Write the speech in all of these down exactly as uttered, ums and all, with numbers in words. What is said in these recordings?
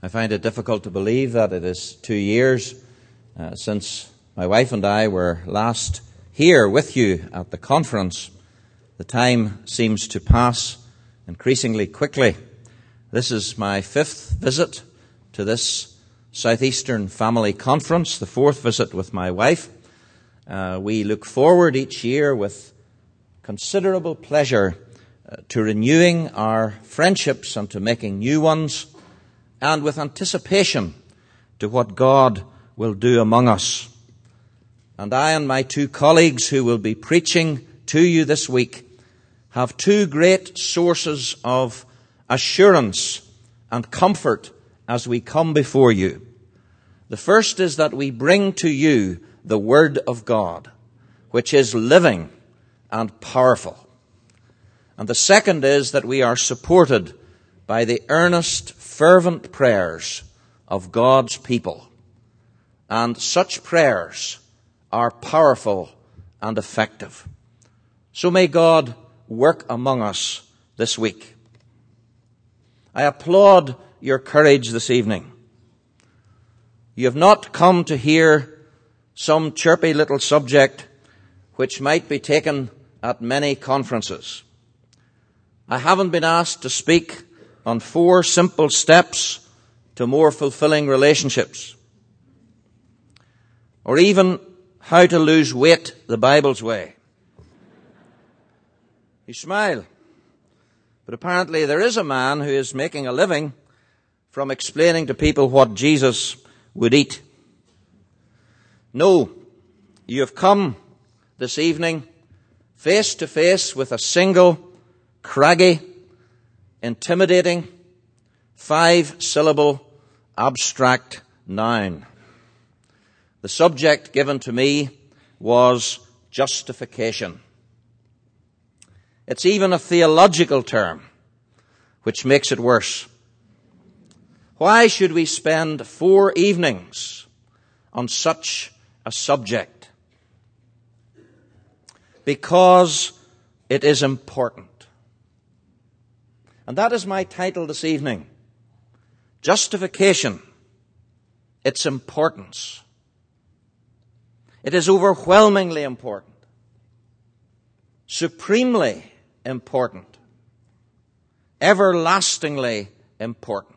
I find it difficult to believe that it is two years uh, since my wife and I were last here with you at the conference. The time seems to pass increasingly quickly. This is my fifth visit to this Southeastern Family Conference, the fourth visit with my wife. Uh, we look forward each year with considerable pleasure uh, to renewing our friendships and to making new ones, and with anticipation to what God will do among us. And I and my two colleagues who will be preaching to you this week have two great sources of assurance and comfort as we come before you. The first is that we bring to you the Word of God, which is living and powerful. And the second is that we are supported by the earnest, fervent prayers of God's people. And such prayers are powerful and effective. So may God work among us this week. I applaud your courage this evening. You have not come to hear some chirpy little subject which might be taken at many conferences. I haven't been asked to speak on four simple steps to more fulfilling relationships, or even how to lose weight the Bible's way. You smile, but apparently there is a man who is making a living from explaining to people what Jesus would eat. No, you have come this evening face to face with a single, craggy, intimidating, five-syllable, abstract noun. The subject given to me was justification. It's even a theological term, which makes it worse. Why should we spend four evenings on such a subject? Because it is important. And that is my title this evening. Justification. Its importance. It is overwhelmingly important. Supremely important. Everlastingly important.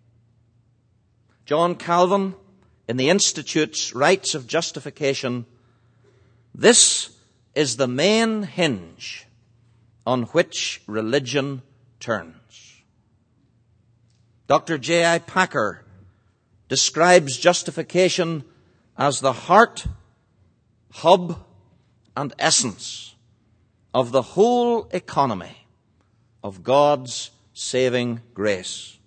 John Calvin, in the Institute's Rites of Justification, this is the main hinge on which religion turns. Doctor J I Packer describes justification as the heart, hub, and essence of the whole economy of God's saving grace.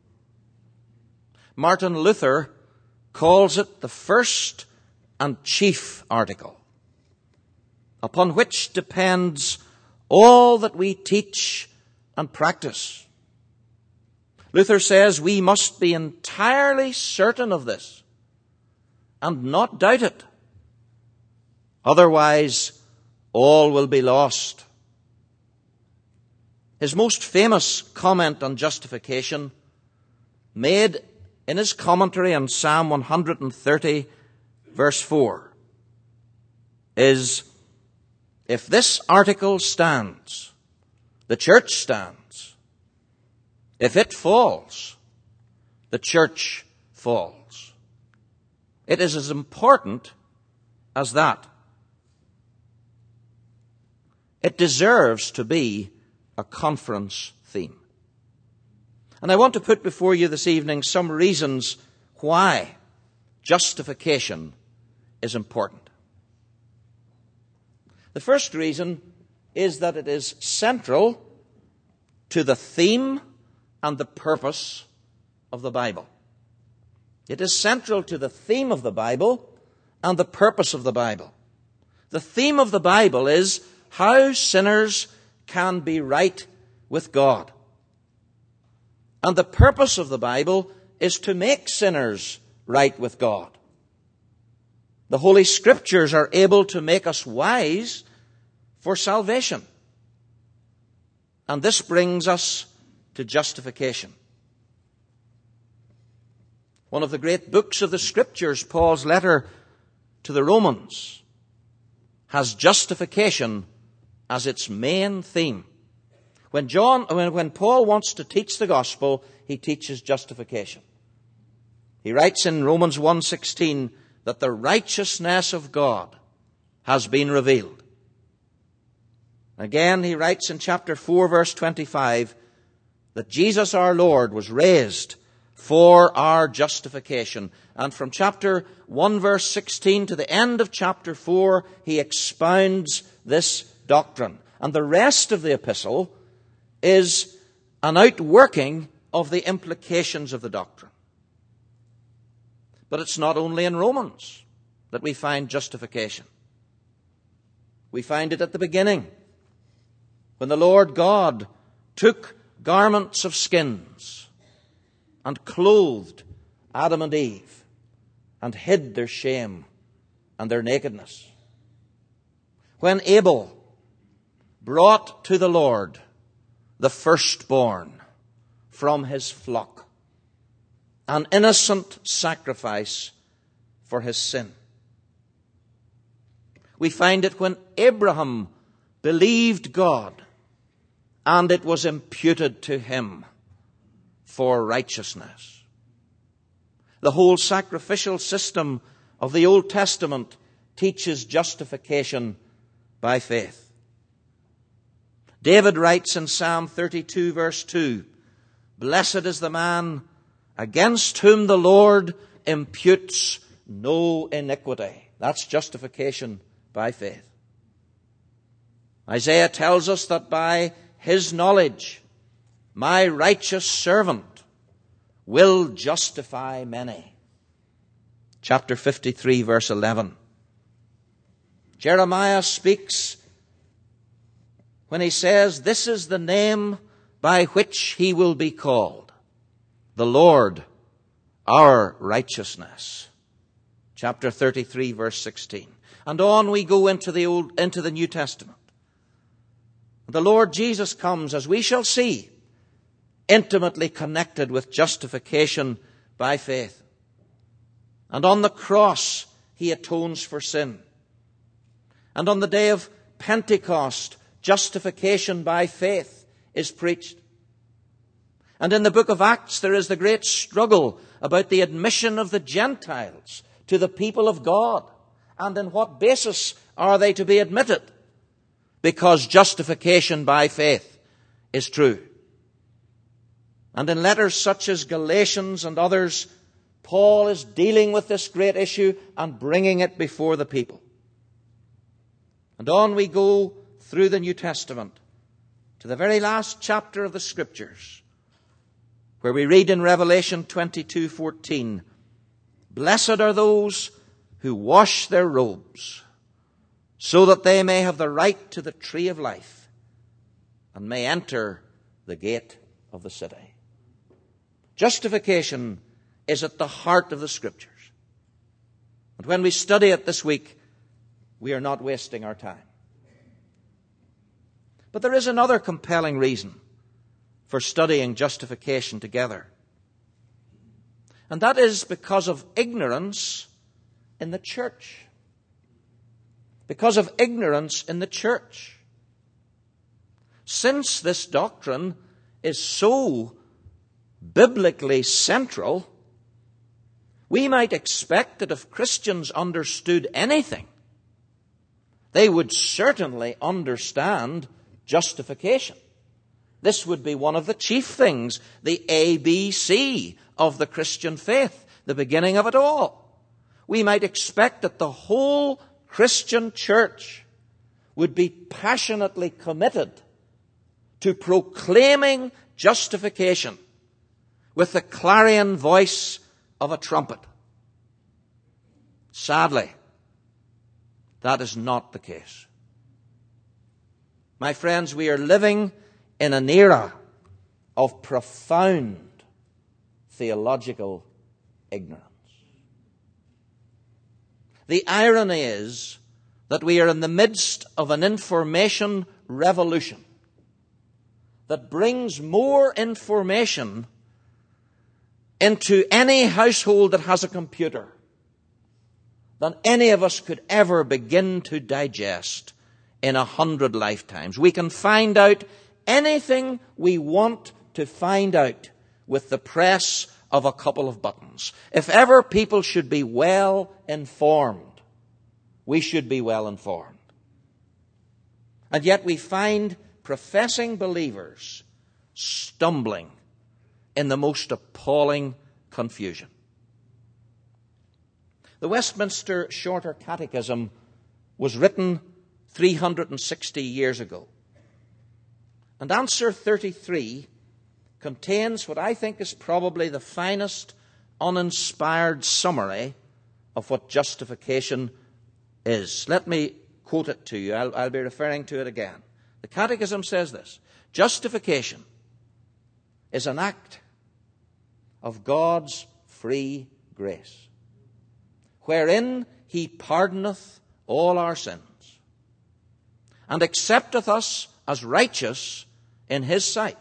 Martin Luther calls it the first and chief article, upon which depends all that we teach and practice. Luther says we must be entirely certain of this and not doubt it. Otherwise, all will be lost. His most famous comment on justification, made in his commentary on Psalm one hundred thirty, verse four, is, if this article stands, the church stands. If it falls, the church falls. It is as important as that. It deserves to be a conference theme. And I want to put before you this evening some reasons why justification is important. The first reason is that it is central to the theme and the purpose of the Bible. It is central to the theme of the Bible and the purpose of the Bible. The theme of the Bible is how sinners can be right with God. And the purpose of the Bible is to make sinners right with God. The Holy Scriptures are able to make us wise for salvation. And this brings us to justification. one of the great books of the Scriptures, Paul's letter to the Romans, has justification as its main theme. When John, when, when Paul wants to teach the gospel, he teaches justification. He writes in Romans one sixteen that the righteousness of God has been revealed. Again, he writes in chapter four, verse twenty-five, that Jesus our Lord was raised for our justification. And from chapter one, verse sixteen to the end of chapter four, he expounds this doctrine. And the rest of the epistle is an outworking of the implications of the doctrine. But it's not only in Romans that we find justification. We find it at the beginning, when the Lord God took garments of skins and clothed Adam and Eve and hid their shame and their nakedness. When Abel brought to the Lord the firstborn from his flock, an innocent sacrifice for his sin. We find it when Abraham believed God and it was imputed to him for righteousness. The whole sacrificial system of the Old Testament teaches justification by faith. David writes in Psalm thirty-two, verse two, "Blessed is the man against whom the Lord imputes no iniquity." That's justification by faith. Isaiah tells us that by his knowledge, my righteous servant will justify many. Chapter fifty-three, verse eleven. Jeremiah speaks when he says, "This is the name by which he will be called, the Lord, our righteousness." Chapter thirty-three, verse sixteen. And on we go into the Old, into the New Testament. The Lord Jesus comes, as we shall see, intimately connected with justification by faith. And on the cross, he atones for sin. And on the day of Pentecost, justification by faith is preached. And in the book of Acts, there is the great struggle about the admission of the Gentiles to the people of God. And on what basis are they to be admitted? Because justification by faith is true. And in letters such as Galatians and others, Paul is dealing with this great issue and bringing it before the people. And on we go through the New Testament to the very last chapter of the Scriptures, where we read in Revelation twenty-two fourteen, "Blessed are those who wash their robes, so that they may have the right to the tree of life and may enter the gate of the city." Justification is at the heart of the Scriptures. And when we study it this week, we are not wasting our time. But there is another compelling reason for studying justification together. And that is because of ignorance in the church. Because of ignorance in the church. Since this doctrine is so biblically central, we might expect that if Christians understood anything, they would certainly understand justification. This would be one of the chief things, the A B C of the Christian faith, the beginning of it all. We might expect that the whole Christian church would be passionately committed to proclaiming justification with the clarion voice of a trumpet. Sadly, that is not the case. My friends, we are living in an era of profound theological ignorance. The irony is that we are in the midst of an information revolution that brings more information into any household that has a computer than any of us could ever begin to digest in a hundred lifetimes. We can find out anything we want to find out with the press of a couple of buttons. If ever people should be well informed, we should be well informed. And yet we find professing believers stumbling in the most appalling confusion. The Westminster Shorter Catechism was written three hundred sixty years ago. And answer thirty-three contains what I think is probably the finest uninspired summary of what justification is. Let me quote it to you. I'll, I'll be referring to it again. The Catechism says this: justification is an act of God's free grace, wherein he pardoneth all our sins, and accepteth us as righteous in his sight,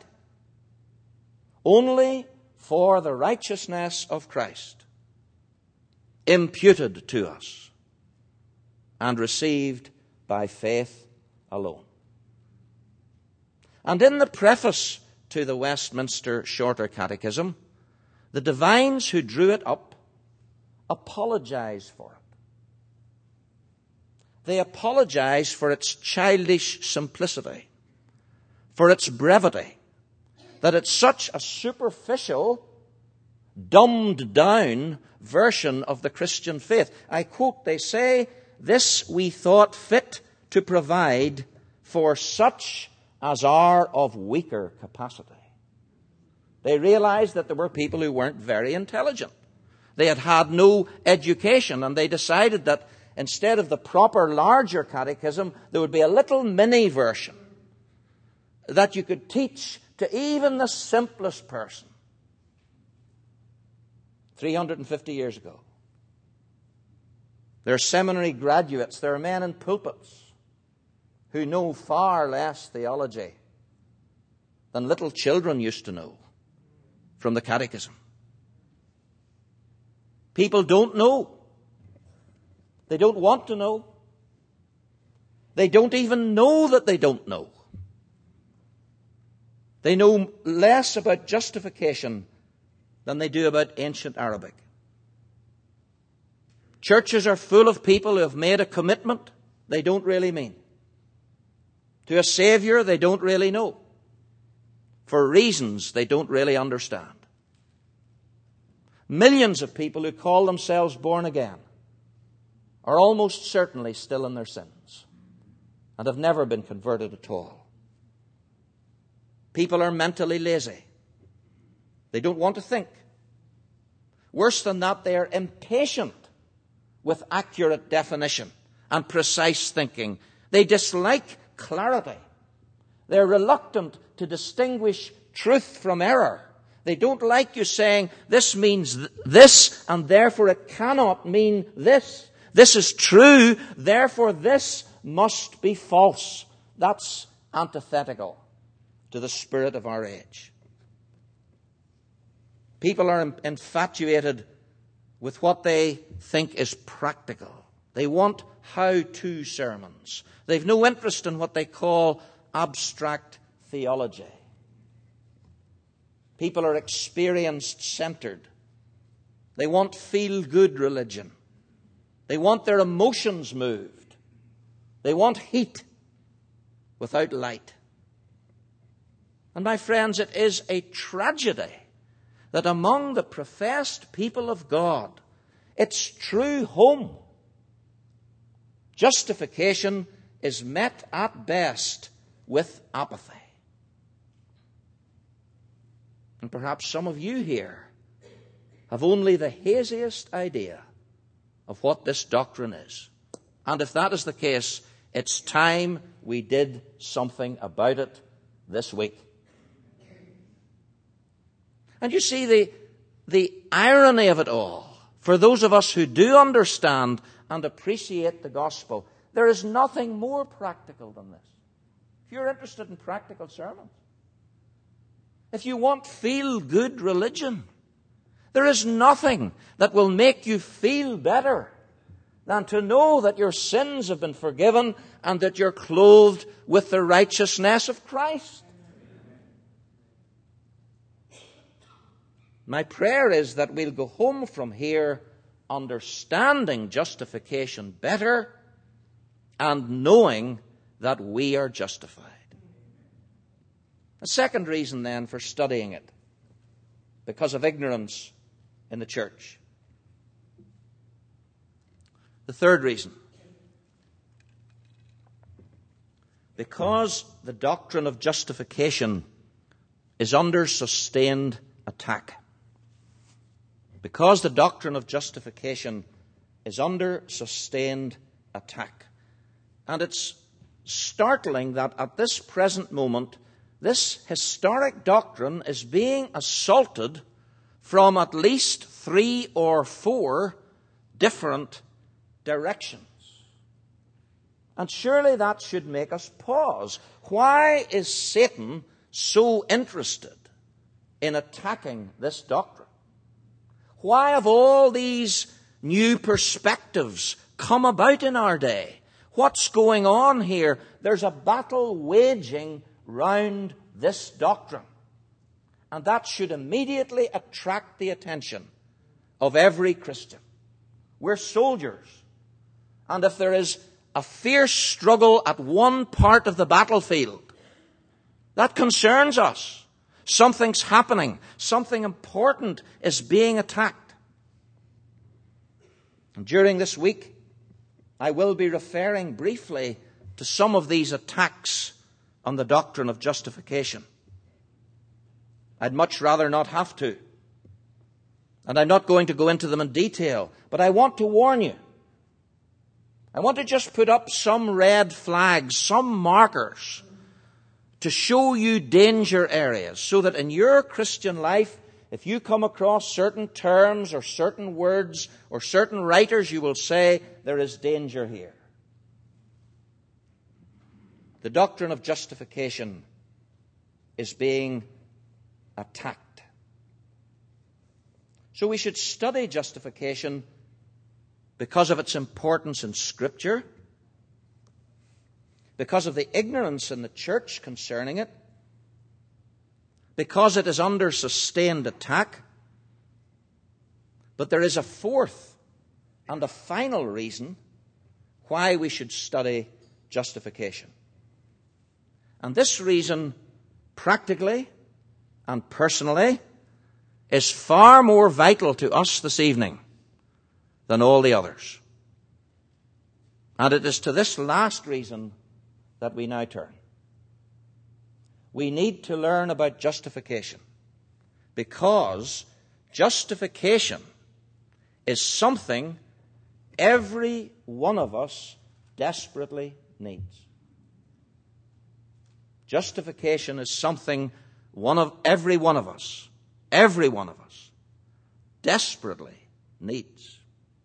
only for the righteousness of Christ, imputed to us, and received by faith alone. And in the preface to the Westminster Shorter Catechism, the divines who drew it up apologize for it. They apologize for its childish simplicity, for its brevity, that it's such a superficial, dumbed down version of the Christian faith. I quote, they say, "This we thought fit to provide for such as are of weaker capacity." They realized that there were people who weren't very intelligent. They had had no education, and they decided that instead of the proper larger catechism, there would be a little mini version that you could teach to even the simplest person. three hundred fifty years ago. There are seminary graduates, there are men in pulpits who know far less theology than little children used to know from the catechism. People don't know. They don't want to know. They don't even know that they don't know. They know less about justification than they do about ancient Arabic. Churches are full of people who have made a commitment they don't really mean, to a Savior they don't really know, for reasons they don't really understand. Millions of people who call themselves born again are almost certainly still in their sins and have never been converted at all. People are mentally lazy. They don't want to think. Worse than that, they are impatient with accurate definition and precise thinking. They dislike clarity. They're reluctant to distinguish truth from error. They don't like you saying, this means th- this, and therefore it cannot mean this. This is true, therefore this must be false. That's antithetical to the spirit of our age. People are infatuated with what they think is practical. They want how-to sermons. They've no interest in what they call abstract theology. People are experience-centered. They want feel-good religion. They want their emotions moved. They want heat without light. And my friends, it is a tragedy that among the professed people of God, its true home, justification, is met at best with apathy. And perhaps some of you here have only the haziest idea of what this doctrine is. And if that is the case, it's time we did something about it this week. And you see the, the irony of it all, for those of us who do understand and appreciate the gospel, there is nothing more practical than this. If you're interested in practical sermons, if you want feel-good religion, There is nothing that will make you feel better than to know that your sins have been forgiven and that you're clothed with the righteousness of Christ. My prayer is that we'll go home from here understanding justification better and knowing that we are justified. A second reason then for studying it, because of ignorance in the church. The third reason, because the doctrine of justification is under sustained attack. Because the doctrine of justification is under sustained attack. And it's startling that at this present moment, this historic doctrine is being assaulted from at least three or four different directions. And surely that should make us pause. Why is Satan so interested in attacking this doctrine? Why have all these new perspectives come about in our day? What's going on here? There's a battle waging round this doctrine. And that should immediately attract the attention of every Christian. We're soldiers. And if there is a fierce struggle at one part of the battlefield, that concerns us. Something's happening. Something important is being attacked. And during this week, I will be referring briefly to some of these attacks on the doctrine of justification. I'd much rather not have to. And I'm not going to go into them in detail, but I want to warn you. I want to just put up some red flags, some markers, to show you danger areas, so that in your Christian life, if you come across certain terms or certain words or certain writers, you will say, there is danger here. The doctrine of justification is being attacked. So we should study justification because of its importance in Scripture, because of the ignorance in the church concerning it, because it is under sustained attack. But there is a fourth and a final reason why we should study justification. And this reason, practically and personally, is far more vital to us this evening than all the others. And it is to this last reason that we now turn. We need to learn about justification, because justification is something every one of us desperately needs. Justification is something one of every one of us, every one of us, desperately needs.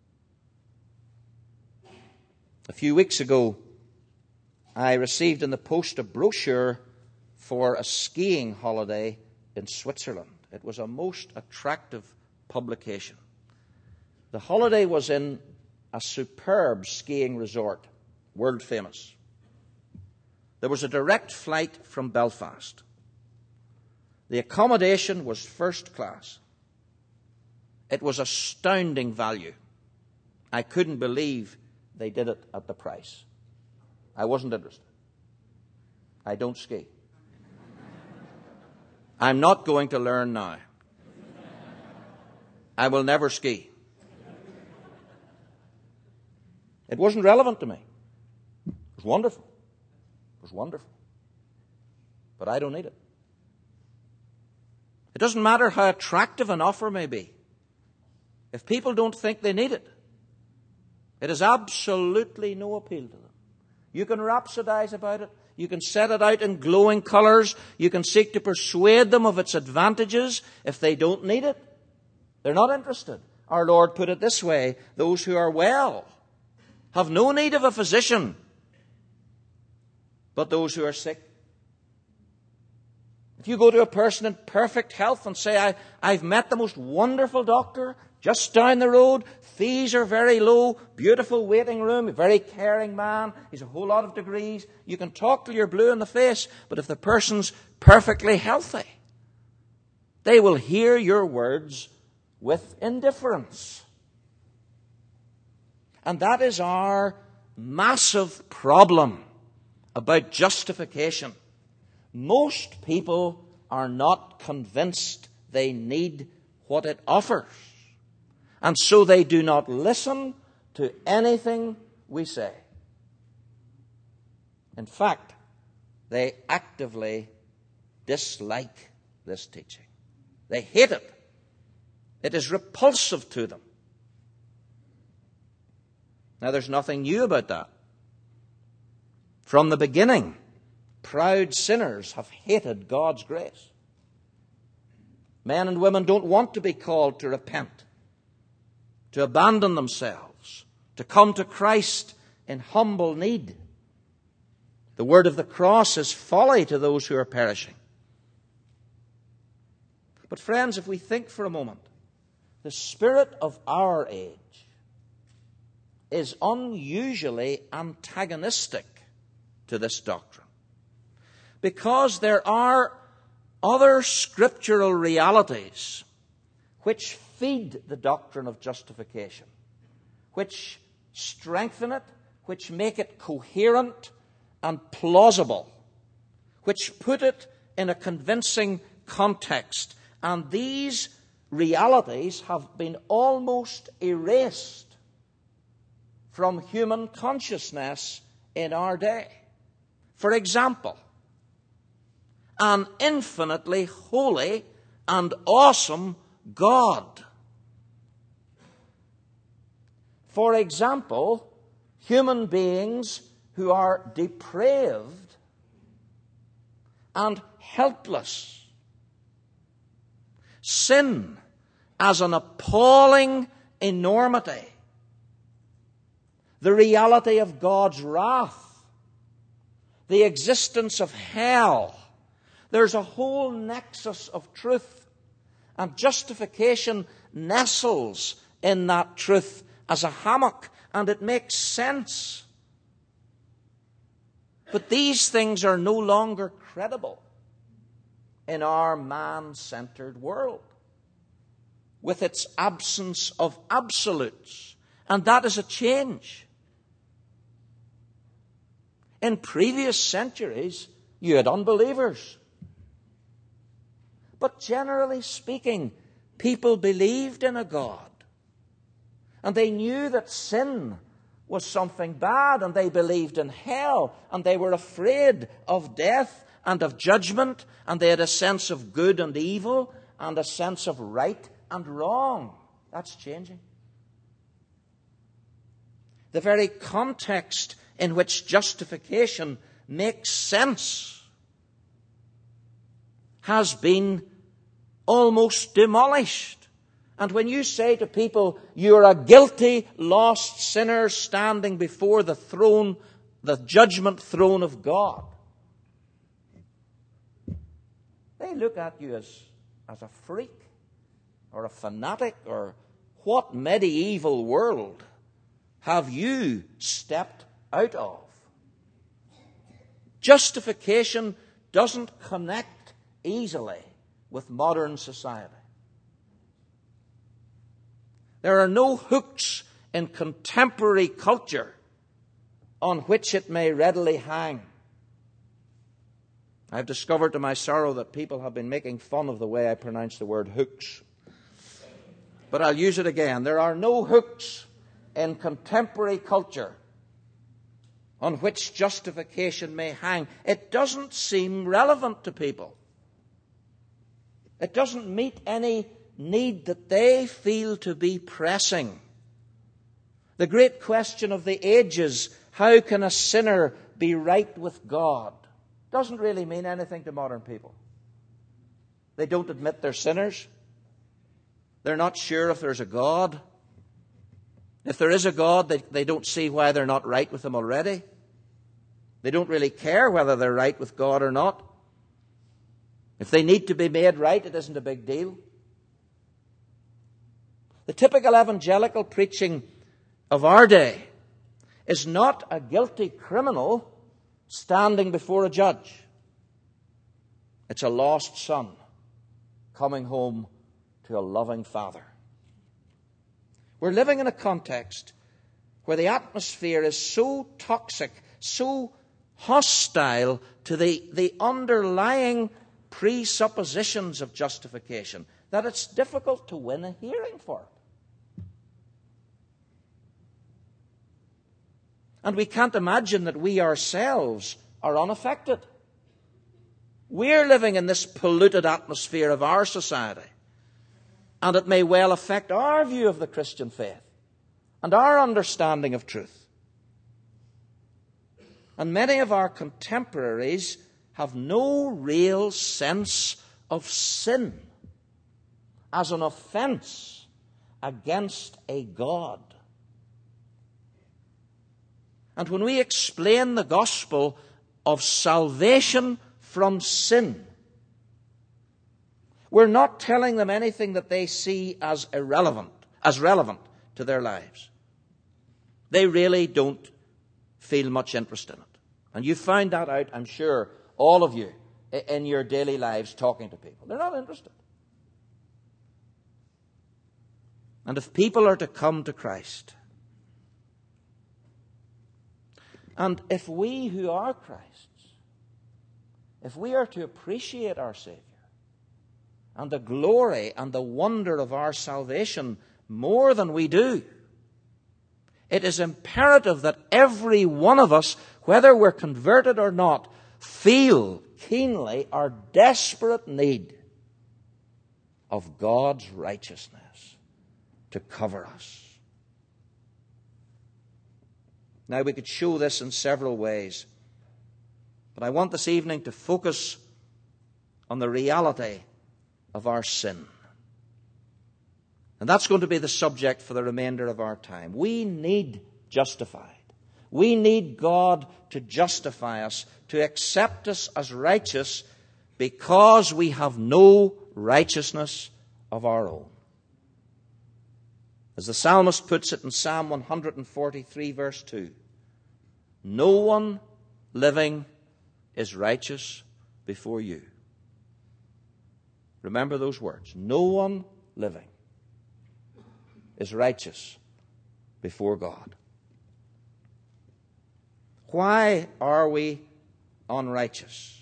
A few weeks ago, I received in the post a brochure for a skiing holiday in Switzerland. It was a most attractive publication. The holiday was in a superb skiing resort, world famous. There was a direct flight from Belfast. The accommodation was first class. It was astounding value. I couldn't believe they did it at the price. I wasn't interested. I don't ski. I'm not going to learn now. I will never ski. It wasn't relevant to me. It was wonderful. It was wonderful. But I don't need it. It doesn't matter how attractive an offer may be. If people don't think they need it, it has absolutely no appeal to them. You can rhapsodize about it. You can set it out in glowing colours. You can seek to persuade them of its advantages. If they don't need it, they're not interested. Our Lord put it this way: those who are well have no need of a physician, but those who are sick. If you go to a person in perfect health and say, I, I've met the most wonderful doctor just down the road, fees are very low, beautiful waiting room, a very caring man, he's a whole lot of degrees, you can talk till you're blue in the face, but if the person's perfectly healthy, they will hear your words with indifference. And that is our massive problem about justification. Most people are not convinced they need what it offers. And so they do not listen to anything we say. In fact, they actively dislike this teaching. They hate it. It is repulsive to them. Now, there's nothing new about that. From the beginning, proud sinners have hated God's grace. Men and women don't want to be called to repent, to abandon themselves, to come to Christ in humble need. The word of the cross is folly to those who are perishing. But friends, if we think for a moment, the spirit of our age is unusually antagonistic to this doctrine, because there are other scriptural realities which feed the doctrine of justification, which strengthen it, which make it coherent and plausible, which put it in a convincing context. And these realities have been almost erased from human consciousness in our day. For example, an infinitely holy and awesome God. For example, human beings who are depraved and helpless. Sin as an appalling enormity. The reality of God's wrath. The existence of hell. There's a whole nexus of truth. And justification nestles in that truth as a hammock. And it makes sense. But these things are no longer credible in our man-centered world, with its absence of absolutes. And that is a change. In previous centuries, you had unbelievers. But generally speaking, people believed in a God. And they knew that sin was something bad, and they believed in hell, and they were afraid of death and of judgment, and they had a sense of good and evil, and a sense of right and wrong. That's changing. The very context in which justification makes sense has been almost demolished. And when you say to people, you're a guilty, lost sinner standing before the throne, the judgment throne of God, they look at you as, as a freak or a fanatic, or what medieval world have you stepped out of? Justification doesn't connect easily with modern society. There are no hooks in contemporary culture on which it may readily hang. I've discovered to my sorrow that people have been making fun of the way I pronounce the word hooks. But I'll use it again. There are no hooks in contemporary culture on which justification may hang. It doesn't seem relevant to people. It doesn't meet any need that they feel to be pressing. The great question of the ages, how can a sinner be right with God, doesn't really mean anything to modern people. They don't admit they're sinners. They're not sure if there's a God. If there is a God, they, they don't see why they're not right with Him already. They don't really care whether they're right with God or not. If they need to be made right, it isn't a big deal. The typical evangelical preaching of our day is not a guilty criminal standing before a judge. It's a lost son coming home to a loving father. We're living in a context where the atmosphere is so toxic, so hostile to the, the underlying presuppositions of justification that it's difficult to win a hearing for it. And we can't imagine that we ourselves are unaffected. We're living in this polluted atmosphere of our society, and it may well affect our view of the Christian faith and our understanding of truth. And many of our contemporaries have no real sense of sin as an offense against a God. And when we explain the gospel of salvation from sin, we're not telling them anything that they see as irrelevant, as relevant to their lives. They really don't feel much interest in it. And you find that out, I'm sure, all of you, in your daily lives talking to people. They're not interested. And if people are to come to Christ, and if we who are Christ's, if we are to appreciate our Savior and the glory and the wonder of our salvation more than we do, it is imperative that every one of us, whether we're converted or not, feel keenly our desperate need of God's righteousness to cover us. Now, we could show this in several ways, but I want this evening to focus on the reality of our sin. And that's going to be the subject for the remainder of our time. We need justified. We need God to justify us, to accept us as righteous, because we have no righteousness of our own. As the psalmist puts it in Psalm one forty-three, verse two, no one living is righteous before you. Remember those words. No one living is righteous before God. Why are we unrighteous?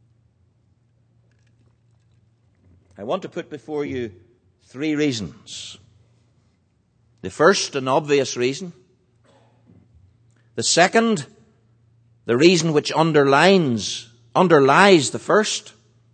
I want to put before you three reasons. The first, an obvious reason. The second, the reason which underlines, underlies the first.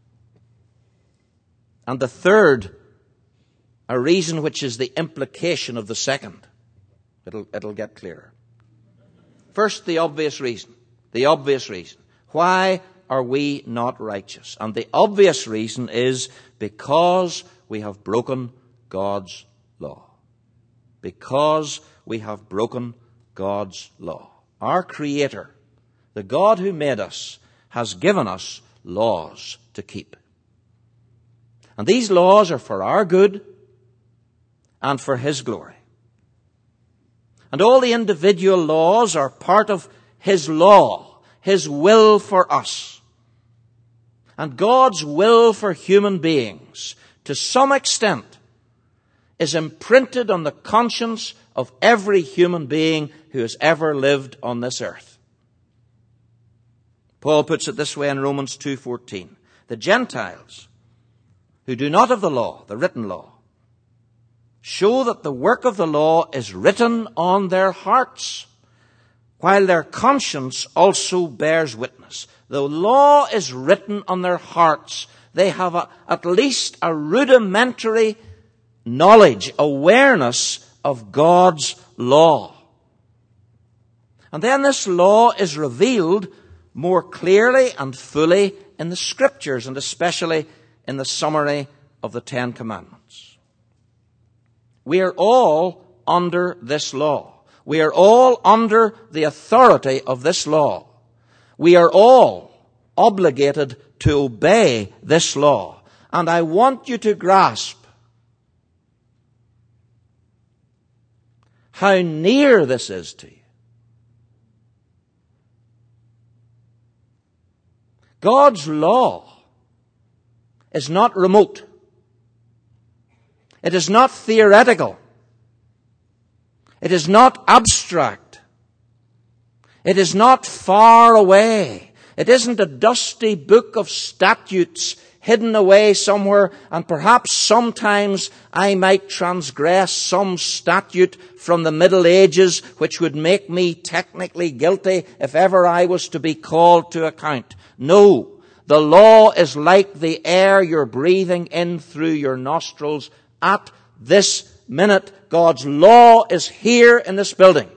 And the third, a reason which is the implication of the second. It'll, it'll get clearer. First, the obvious reason. The obvious reason. Why are we not righteous? And the obvious reason is because we have broken God's law. Because we have broken God's law. Our Creator, the God who made us, has given us laws to keep. And these laws are for our good and for His glory. And all the individual laws are part of His law, His will for us. And God's will for human beings, to some extent, is imprinted on the conscience of every human being who has ever lived on this earth. Paul puts it this way in Romans two fourteen. The Gentiles, who do not have the law, the written law, show that the work of the law is written on their hearts, while their conscience also bears witness. The law is written on their hearts. They have a, at least a rudimentary knowledge, awareness of God's law. And then this law is revealed more clearly and fully in the Scriptures, and especially in the summary of the Ten Commandments. We are all under this law. We are all under the authority of this law. We are all obligated to obey this law. And I want you to grasp how near this is to you. God's law is not remote. It is not theoretical. It is not abstract. It is not far away. It isn't a dusty book of statutes hidden away somewhere, and perhaps sometimes I might transgress some statute from the Middle Ages which would make me technically guilty if ever I was to be called to account. No, the law is like the air you're breathing in through your nostrils at this minute. God's law is here in this building.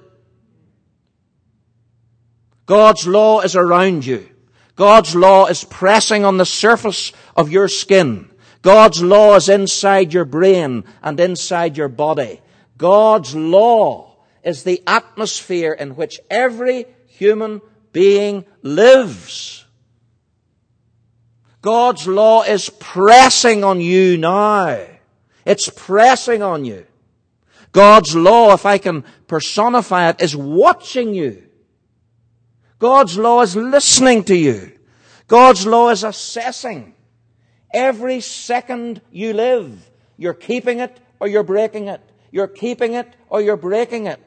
God's law is around you. God's law is pressing on the surface of your skin. God's law is inside your brain and inside your body. God's law is the atmosphere in which every human being lives. God's law is pressing on you now. It's pressing on you. God's law, if I can personify it, is watching you. God's law is listening to you. God's law is assessing every second you live. You're keeping it or you're breaking it. You're keeping it or you're breaking it.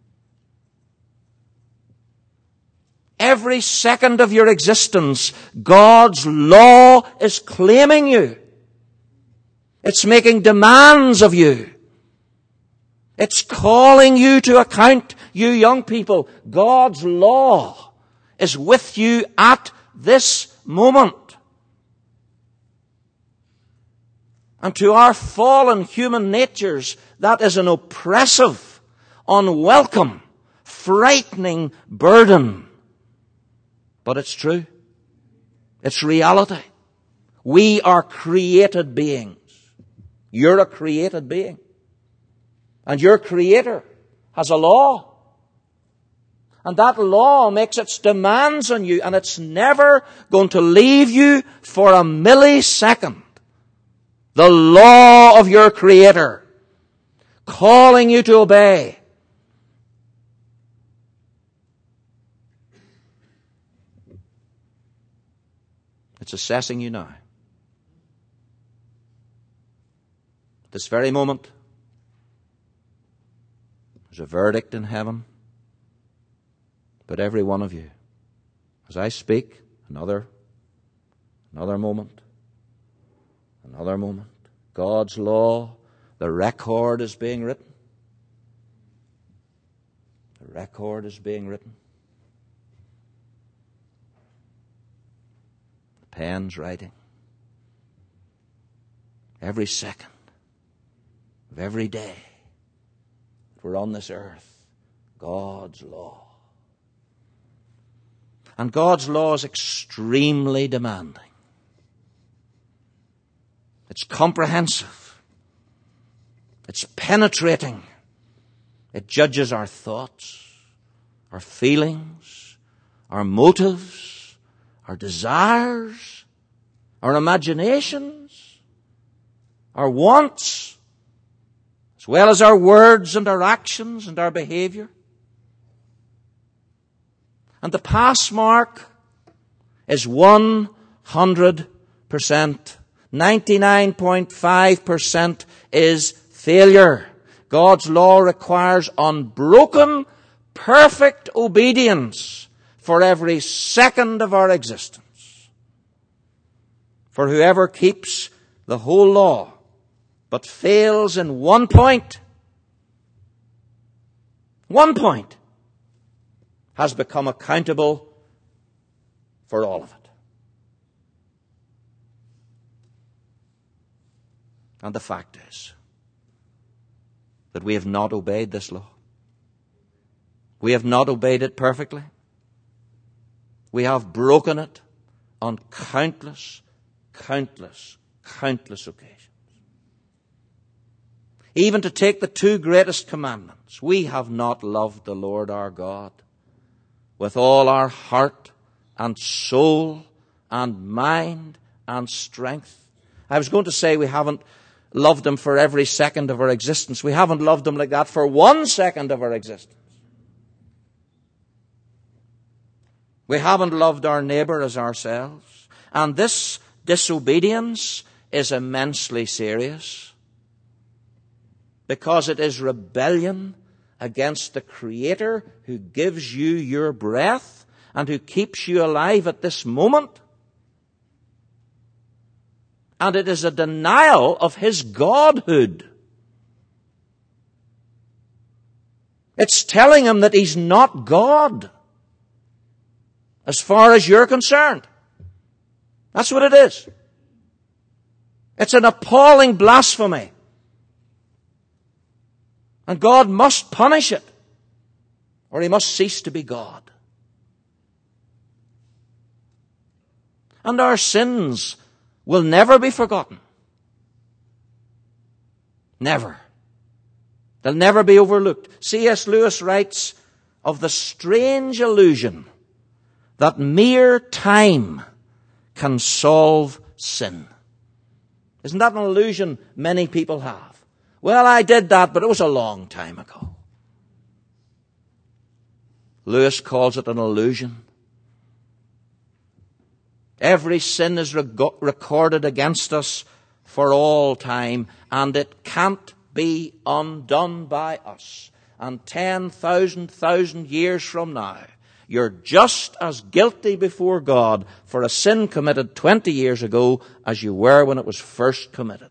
Every second of your existence, God's law is claiming you. It's making demands of you. It's calling you to account, you young people. God's law is with you at this moment. And to our fallen human natures, that is an oppressive, unwelcome, frightening burden. But it's true. It's reality. We are created beings. You're a created being. And your Creator has a law. And that law makes its demands on you, and it's never going to leave you for a millisecond. The law of your Creator, calling you to obey. It's assessing you now. This very moment, there's a verdict in heaven. But every one of you, as I speak, another, another moment, another moment, God's law, the record is being written. The record is being written. The pen's writing. Every second of every day that we're on this earth, God's law. And God's law is extremely demanding. It's comprehensive. It's penetrating. It judges our thoughts, our feelings, our motives, our desires, our imaginations, our wants, as well as our words and our actions and our behavior. And the pass mark is one hundred percent. ninety-nine point five percent is failure. God's law requires unbroken, perfect obedience for every second of our existence. For whoever keeps the whole law but fails in one point, one point, has become accountable for all of it. And the fact is that we have not obeyed this law. We have not obeyed it perfectly. We have broken it on countless, countless, countless occasions. Even to take the two greatest commandments, we have not loved the Lord our God with all our heart and soul and mind and strength. I was going to say we haven't loved him for every second of our existence. We haven't loved him like that for one second of our existence. We haven't loved our neighbour as ourselves. And this disobedience is immensely serious, because it is rebellion against the Creator who gives you your breath and who keeps you alive at this moment. And it is a denial of His Godhood. It's telling Him that He's not God, as far as you're concerned. That's what it is. It's an appalling blasphemy. And God must punish it, or He must cease to be God. And our sins will never be forgotten. Never. They'll never be overlooked. C S Lewis writes of the strange illusion that mere time can solve sin. Isn't that an illusion many people have? Well, I did that, but it was a long time ago. Lewis calls it an illusion. Every sin is reg- recorded against us for all time, and it can't be undone by us. And ten thousand thousand years from now, you're just as guilty before God for a sin committed twenty years ago as you were when it was first committed.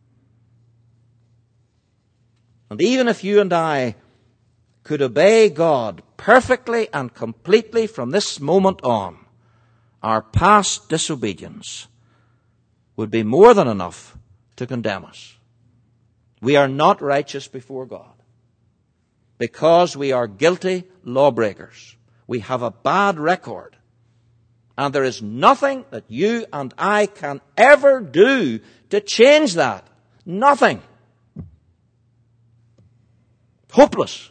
And even if you and I could obey God perfectly and completely from this moment on, our past disobedience would be more than enough to condemn us. We are not righteous before God because we are guilty lawbreakers. We have a bad record. And there is nothing that you and I can ever do to change that. Nothing. Hopeless.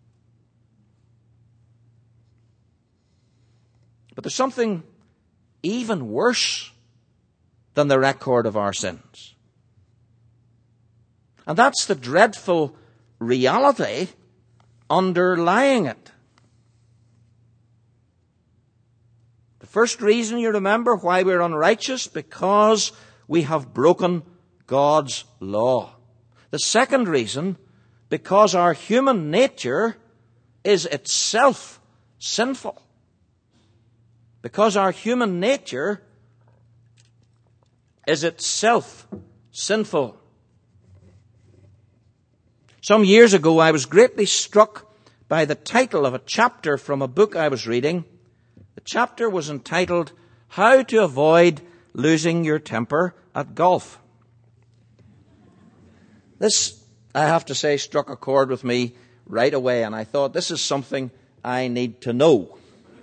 But there's something even worse than the record of our sins. And that's the dreadful reality underlying it. The first reason, you remember, why we're unrighteous, because we have broken God's law. The second reason, because our human nature is itself sinful. Because our human nature is itself sinful. Some years ago, I was greatly struck by the title of a chapter from a book I was reading. The chapter was entitled, How to Avoid Losing Your Temper at Golf. This, I have to say, struck a chord with me right away, and I thought, this is something I need to know.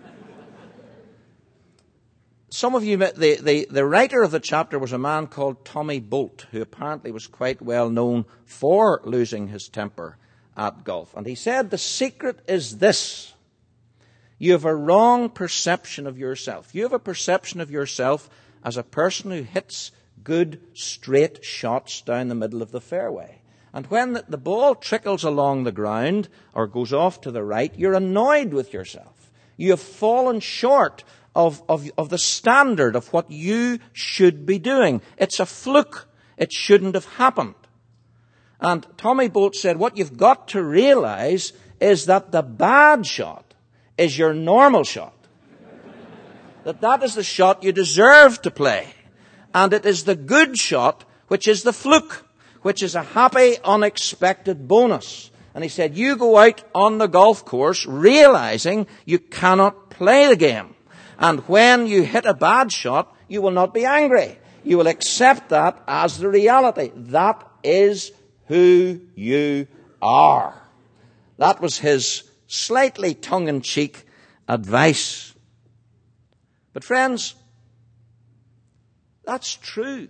Some of you, the, the, the writer of the chapter was a man called Tommy Bolt, who apparently was quite well known for losing his temper at golf. And he said, the secret is this. You have a wrong perception of yourself. You have a perception of yourself as a person who hits good, straight shots down the middle of the fairway. And when the, the ball trickles along the ground or goes off to the right, you're annoyed with yourself. You have fallen short Of, of, of the standard of what you should be doing. It's a fluke. It shouldn't have happened. And Tommy Bolt said, what you've got to realize is that the bad shot is your normal shot. That that is the shot you deserve to play. And it is the good shot which is the fluke, which is a happy, unexpected bonus. And he said, you go out on the golf course realizing you cannot play the game. And when you hit a bad shot, you will not be angry. You will accept that as the reality. That is who you are. That was his slightly tongue-in-cheek advice. But friends, that's true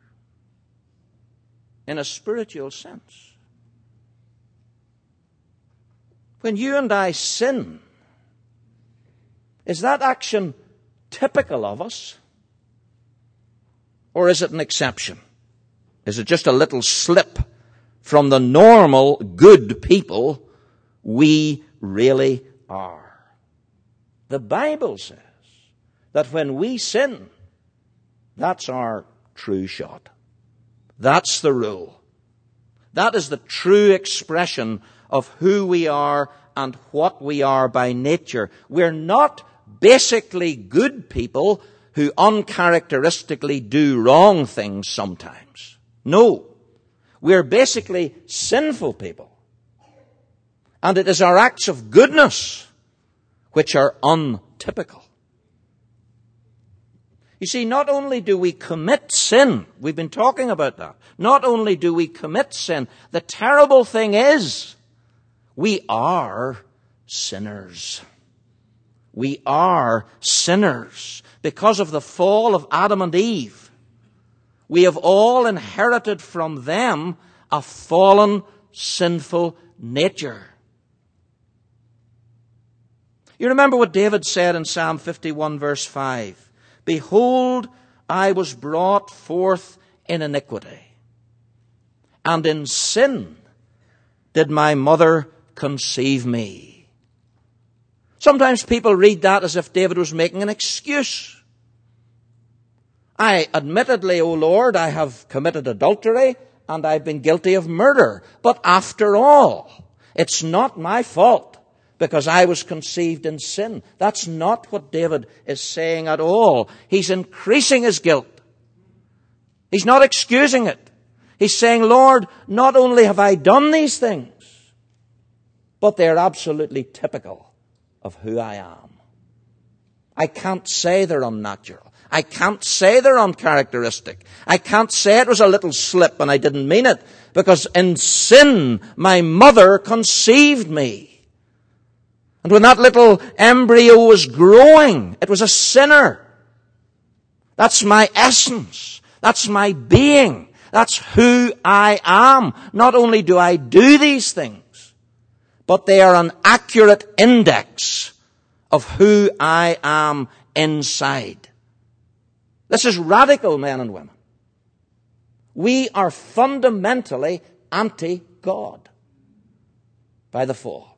in a spiritual sense. When you and I sin, is that action typical of us? or is it an exception? Is it just a little slip from the normal good people we really are? The Bible says that when we sin, that's our true shot. That's the rule. That is the true expression of who we are and what we are by nature. We're not basically good people who uncharacteristically do wrong things sometimes. No. We're basically sinful people. And it is our acts of goodness which are untypical. You see, not only do we commit sin, we've been talking about that, not only do we commit sin, the terrible thing is, we are sinners. We are sinners. Because of the fall of Adam and Eve, we have all inherited from them a fallen, sinful nature. You remember what David said in Psalm fifty-one verse five. Behold, I was brought forth in iniquity, and in sin did my mother conceive me. Sometimes people read that as if David was making an excuse. I, admittedly, O Lord, I have committed adultery and I've been guilty of murder. But after all, it's not my fault because I was conceived in sin. That's not what David is saying at all. He's increasing his guilt. He's not excusing it. He's saying, Lord, not only have I done these things, but they're absolutely typical of who I am. I can't say they're unnatural. I can't say they're uncharacteristic. I can't say it was a little slip and I didn't mean it, because in sin my mother conceived me. And when that little embryo was growing, it was a sinner. That's my essence. That's my being. That's who I am. Not only do I do these things, but they are an accurate index of who I am inside. This is radical, men and women. We are fundamentally anti-God by the fall.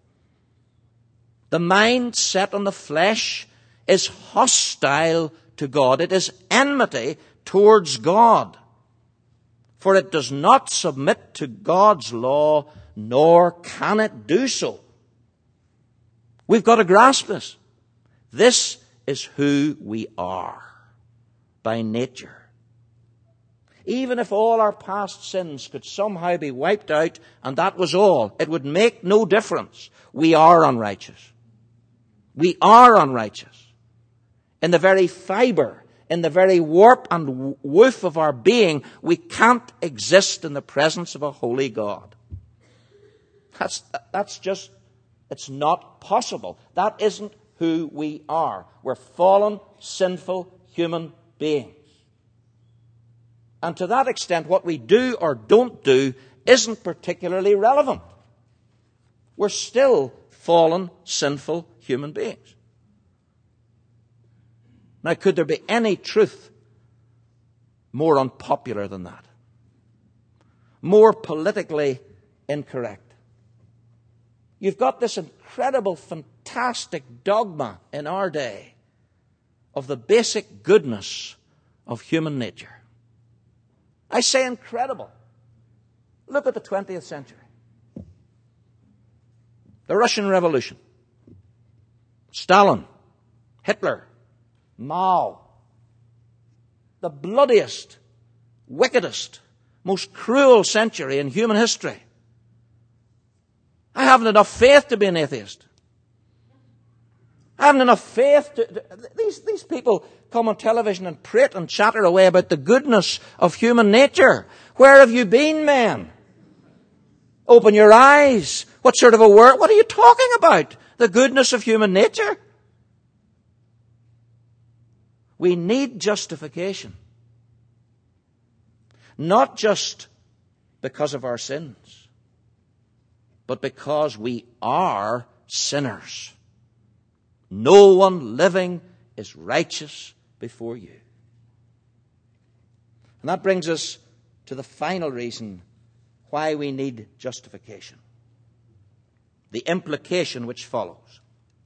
The mind set on the flesh is hostile to God. It is enmity towards God. For it does not submit to God's law, nor can it do so. We've got to grasp this. This is who we are by nature. Even if all our past sins could somehow be wiped out and that was all, it would make no difference. We are unrighteous. We are unrighteous. In the very fibre, in the very warp and woof of our being, we can't exist in the presence of a holy God. That's, that's just, it's not possible. That isn't who we are. We're fallen, sinful human beings. And to that extent, what we do or don't do isn't particularly relevant. We're still fallen, sinful human beings. Now, could there be any truth more unpopular than that? More politically incorrect? You've got this incredible, fantastic dogma in our day of the basic goodness of human nature. I say incredible. Look at the twentieth century. The Russian Revolution. Stalin, Hitler, Mao. The bloodiest, wickedest, most cruel century in human history. I haven't enough faith to be an atheist. I haven't enough faith to... to these, these people come on television and prate and chatter away about the goodness of human nature. Where have you been, men? Open your eyes. What sort of a word? What are you talking about? The goodness of human nature? We need justification. Not just because of our sins, but because we are sinners. No one living is righteous before you. And that brings us to the final reason why we need justification. The implication which follows.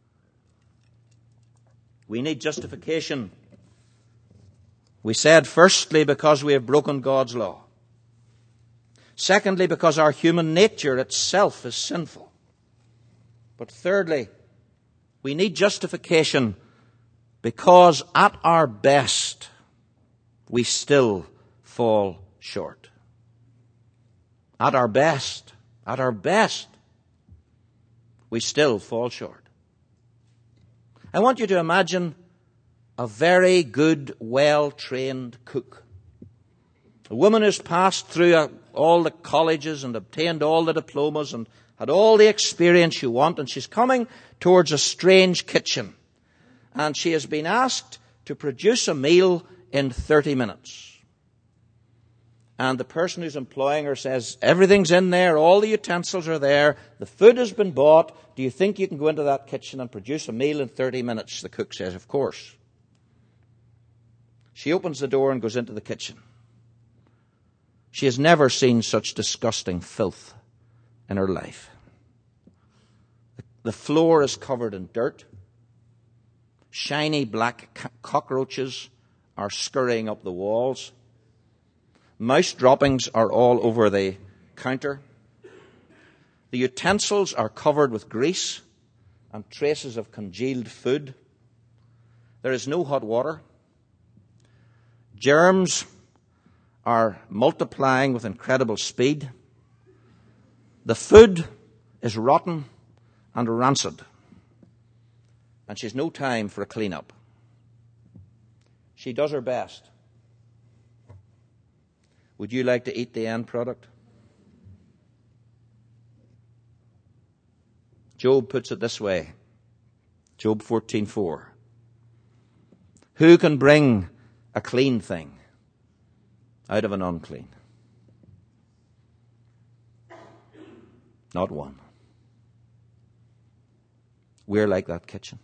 We need justification. We said, firstly, because we have broken God's law. Secondly, because our human nature itself is sinful. But thirdly, we need justification because at our best, we still fall short. At our best, at our best, we still fall short. I want you to imagine a very good, well-trained cook. A woman who's passed through a, all the colleges and obtained all the diplomas and had all the experience you want, and she's coming towards a strange kitchen. And she has been asked to produce a meal in thirty minutes. And the person who's employing her says, everything's in there, all the utensils are there, the food has been bought. Do you think you can go into that kitchen and produce a meal in thirty minutes? The cook says, of course. She opens the door and goes into the kitchen. She has never seen such disgusting filth in her life. The floor is covered in dirt. Shiny black cockroaches are scurrying up the walls. Mouse droppings are all over the counter. The utensils are covered with grease and traces of congealed food. There is no hot water. Germs are multiplying with incredible speed. The food is rotten and rancid. And she's no time for a clean-up. She does her best. Would you like to eat the end product? Job puts it this way. Job fourteen four. Who can bring a clean thing out of an unclean? Not one. We're like that kitchen.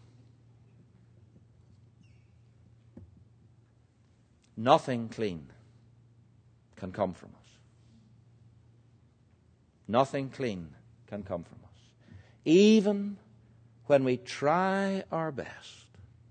Nothing clean can come from us. Nothing clean can come from us. Even when we try our best,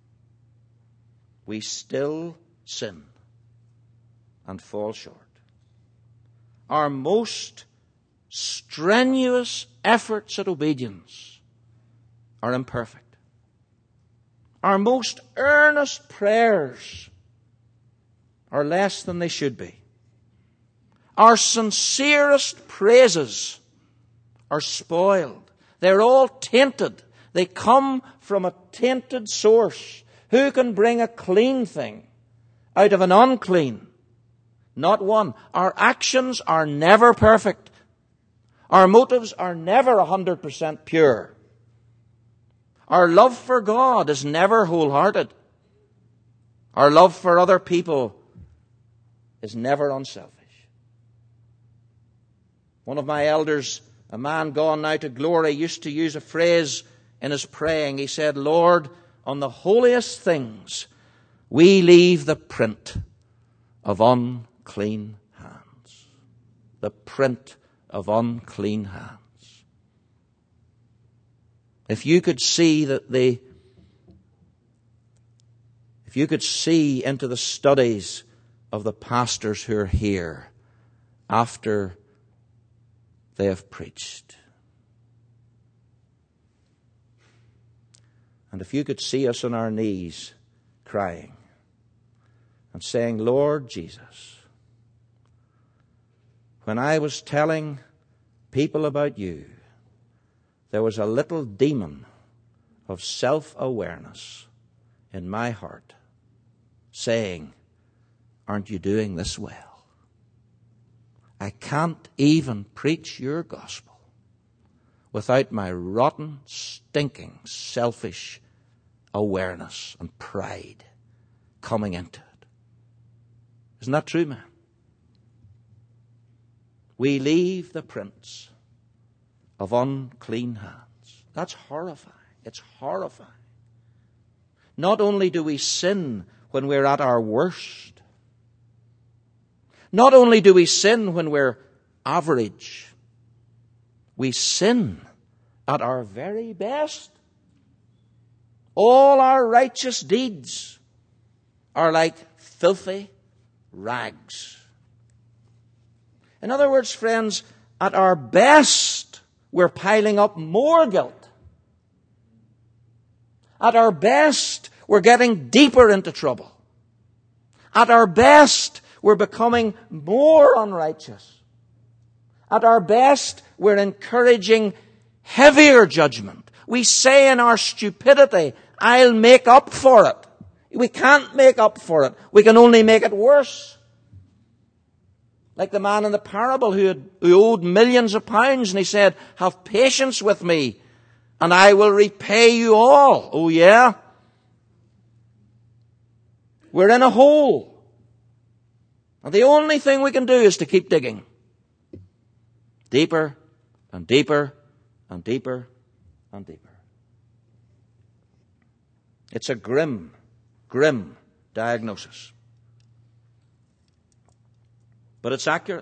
we still sin and fall short. Our most strenuous efforts at obedience are imperfect. Our most earnest prayers are less than they should be. Our sincerest praises are spoiled. They're all tainted. They come from a tainted source. Who can bring a clean thing out of an unclean? Not one. Our actions are never perfect. Our motives are never one hundred percent pure. Our love for God is never wholehearted. Our love for other people is never unselfish. One of my elders, a man gone now to glory, used to use a phrase in his praying. He said, Lord, on the holiest things we leave the print of unclean hands. The print of unclean hands. If you could see that the, if you could see into the studies of the pastors who are here after they have preached, and if you could see us on our knees crying and saying, Lord Jesus, when I was telling people about you, there was a little demon of self-awareness in my heart saying, aren't you doing this well? I can't even preach your gospel without my rotten, stinking, selfish awareness and pride coming into it. Isn't that true, man? We leave the prints of unclean hands. That's horrifying. It's horrifying. Not only do we sin when we're at our worst, Not only do we sin when we're average, we sin at our very best. All our righteous deeds are like filthy rags. In other words, friends, at our best, we're piling up more guilt. At our best, we're getting deeper into trouble. At our best, we're becoming more unrighteous. At our best, we're encouraging heavier judgment. We say in our stupidity, I'll make up for it. We can't make up for it. We can only make it worse. Like the man in the parable who, had, who owed millions of pounds, and he said, have patience with me, and I will repay you all. Oh yeah? We're in a hole. And the only thing we can do is to keep digging. Deeper and deeper and deeper and deeper. It's a grim, grim diagnosis. But it's accurate.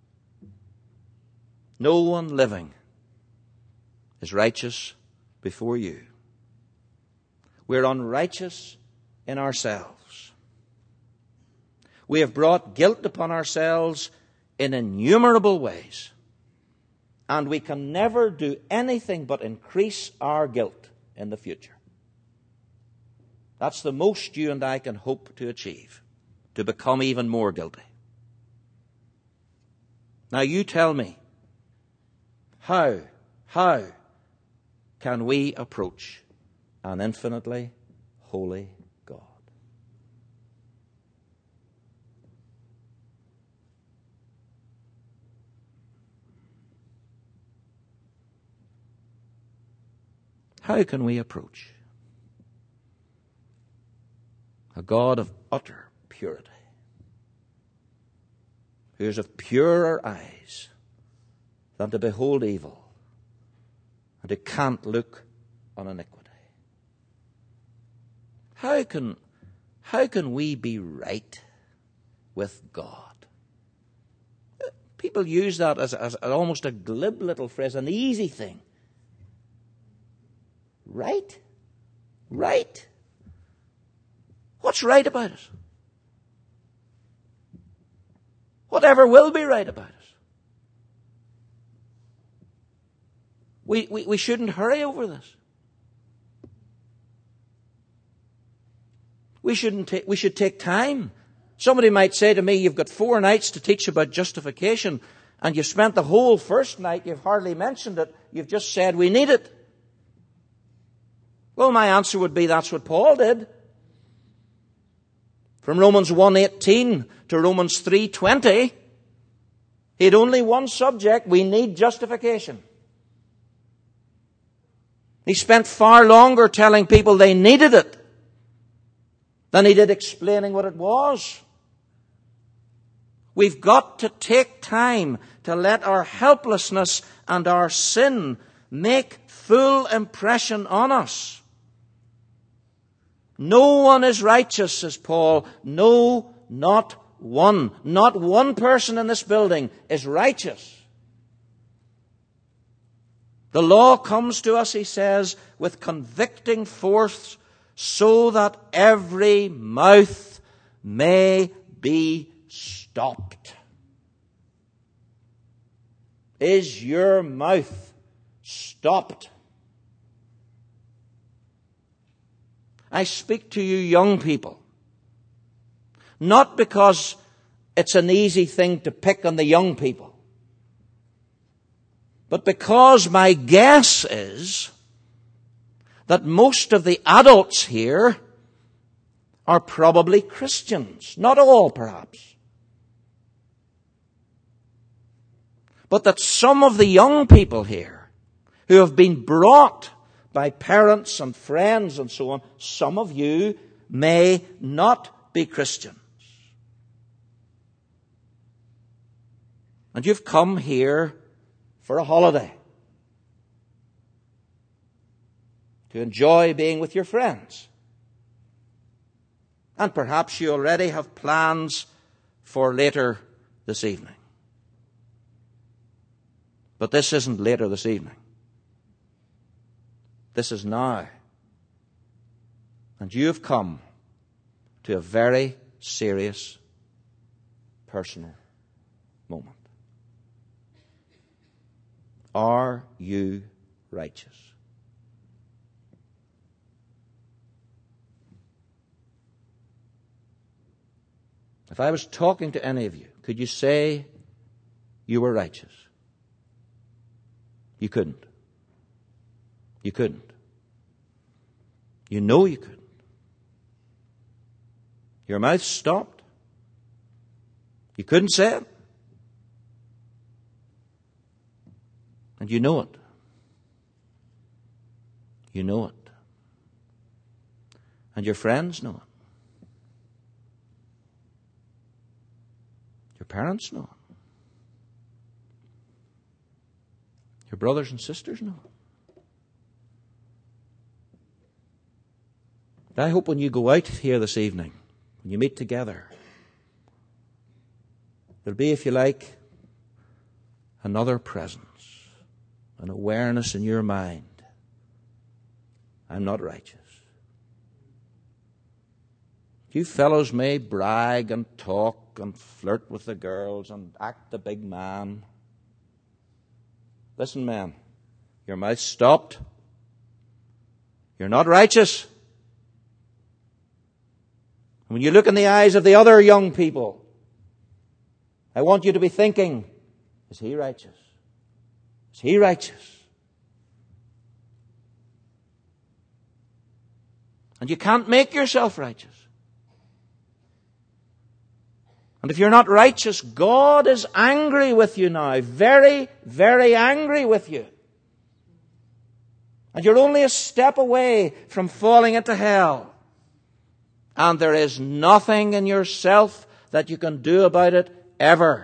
No one living is righteous before you. We're unrighteous in ourselves. We have brought guilt upon ourselves in innumerable ways. And we can never do anything but increase our guilt in the future. That's the most you and I can hope to achieve, to become even more guilty. Now you tell me, how, how can we approach an infinitely holy God? How can we approach a God of utter purity, who is of purer eyes than to behold evil, and who can't look on iniquity? How can, how can we be right with God? People use that as, as almost a glib little phrase, an easy thing. Right? Right? What's right about it? Whatever will be right about it. We, we, we shouldn't hurry over this. We shouldn't take, we should take time. Somebody might say to me, you've got four nights to teach about justification, and you've spent the whole first night, you've hardly mentioned it, you've just said we need it. Well, my answer would be that's what Paul did. From Romans one eighteen to Romans three twenty, he had only one subject: we need justification. He spent far longer telling people they needed it than he did explaining what it was. We've got to take time to let our helplessness and our sin make full impression on us. No one is righteous, says Paul. No, not one. Not one person in this building is righteous. The law comes to us, he says, with convicting force, so that every mouth may be stopped. Is your mouth stopped? I speak to you young people, not because it's an easy thing to pick on the young people, but because my guess is that most of the adults here are probably Christians. Not all, perhaps. But that some of the young people here who have been brought by parents and friends and so on, some of you may not be Christians. And you've come here for a holiday, to enjoy being with your friends. And perhaps you already have plans for later this evening. But this isn't later this evening. This is now. And you have come to a very serious personal moment. Are you righteous? If I was talking to any of you, could you say you were righteous? You couldn't. You couldn't. You know you couldn't. Your mouth stopped. You couldn't say it. And you know it. You know it. And your friends know it. Your parents know it. Your brothers and sisters know it. But I hope when you go out here this evening, when you meet together, there'll be, if you like, another presence, an awareness in your mind. I'm not righteous. You fellows may brag and talk and flirt with the girls and act the big man. Listen, man, your mouth stopped. You're not righteous. When you look in the eyes of the other young people, I want you to be thinking, is he righteous? Is he righteous? And you can't make yourself righteous. And if you're not righteous, God is angry with you now. Very, very angry with you. And you're only a step away from falling into hell. And there is nothing in yourself that you can do about it ever.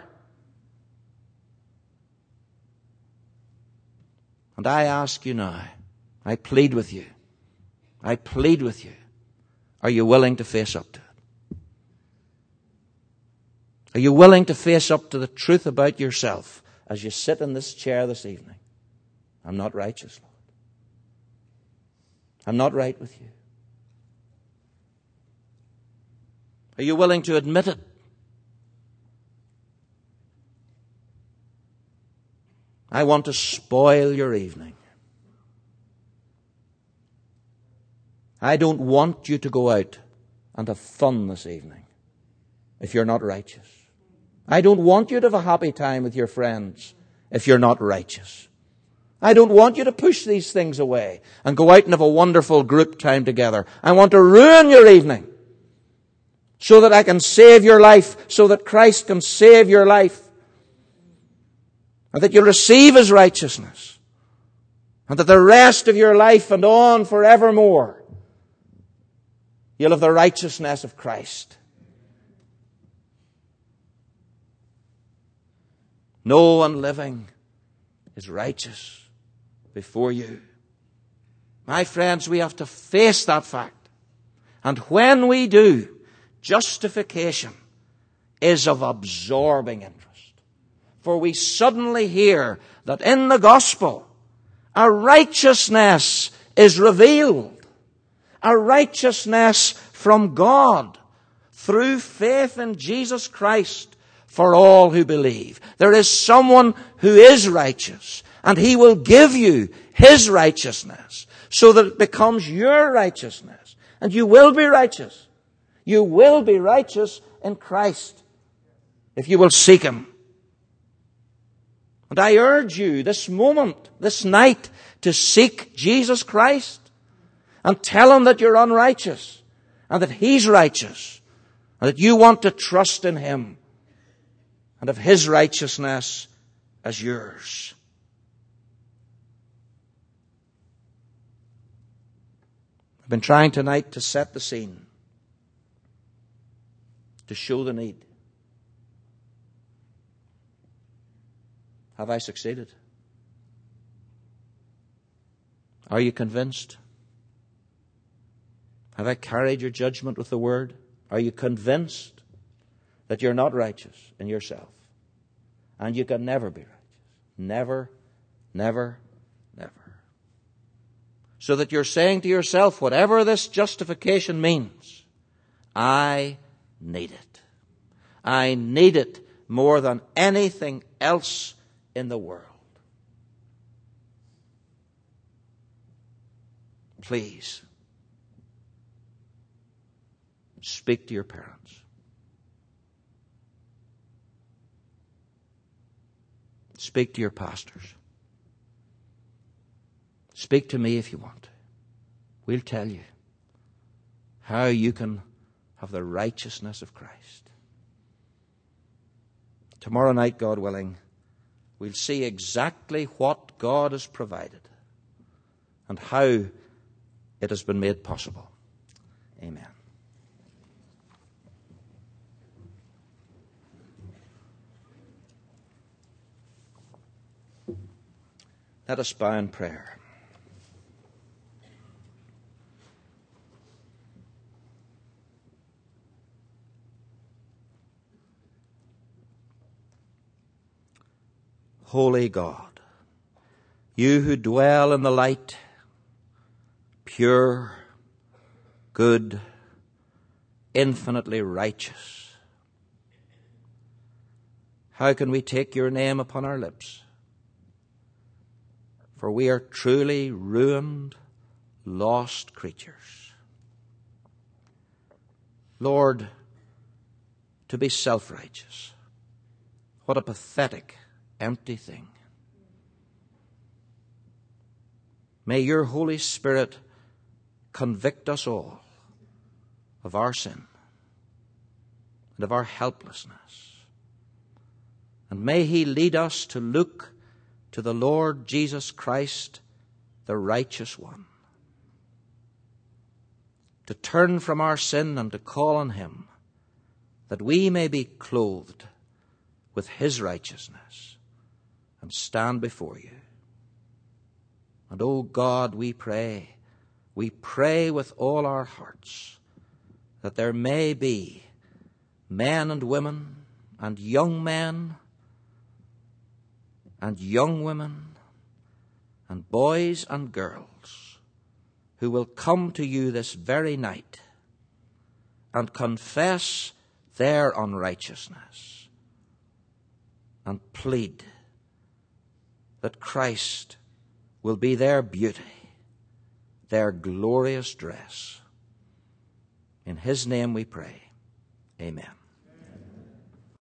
And I ask you now, I plead with you, I plead with you, are you willing to face up to it? Are you willing to face up to the truth about yourself as you sit in this chair this evening? I'm not righteous, Lord. I'm not right with you. Are you willing to admit it? I want to spoil your evening. I don't want you to go out and have fun this evening if you're not righteous. I don't want you to have a happy time with your friends if you're not righteous. I don't want you to push these things away and go out and have a wonderful group time together. I want to ruin your evening so that I can save your life, so that Christ can save your life, and that you'll receive His righteousness, and that the rest of your life and on forevermore, you'll have the righteousness of Christ. No one living is righteous before you. My friends, we have to face that fact. And when we do, justification is of absorbing interest. For we suddenly hear that in the gospel, a righteousness is revealed. A righteousness from God through faith in Jesus Christ for all who believe. There is someone who is righteous, and He will give you His righteousness so that it becomes your righteousness. And you will be righteous. You will be righteous in Christ if you will seek Him. And I urge you this moment, this night, to seek Jesus Christ and tell Him that you're unrighteous and that He's righteous and that you want to trust in Him and have His righteousness as yours. I've been trying tonight to set the scene, to show the need. Have I succeeded? Are you convinced? Have I carried your judgment with the Word? Are you convinced that you're not righteous in yourself? And you can never be righteous. Never, never, never. So that you're saying to yourself, whatever this justification means, I need it. I need it more than anything else in the world. Please, speak to your parents. Speak to your pastors. Speak to me if you want to. We'll tell you how you can have the righteousness of Christ. Tomorrow night, God willing, we'll see exactly what God has provided and how it has been made possible. Amen. Let us bow in prayer. Holy God, you who dwell in the light, pure, good, infinitely righteous, how can we take your name upon our lips? For we are truly ruined, lost creatures. Lord, to be self-righteous, what a pathetic, empty thing. May your Holy Spirit convict us all of our sin and of our helplessness. And may he lead us to look to the Lord Jesus Christ, the righteous one, to turn from our sin and to call on him, that we may be clothed with his righteousness and stand before you. And, O God, we pray, we pray with all our hearts that there may be men and women and young men and young women and boys and girls who will come to you this very night and confess their unrighteousness and plead that Christ will be their beauty, their glorious dress. In his name we pray. Amen.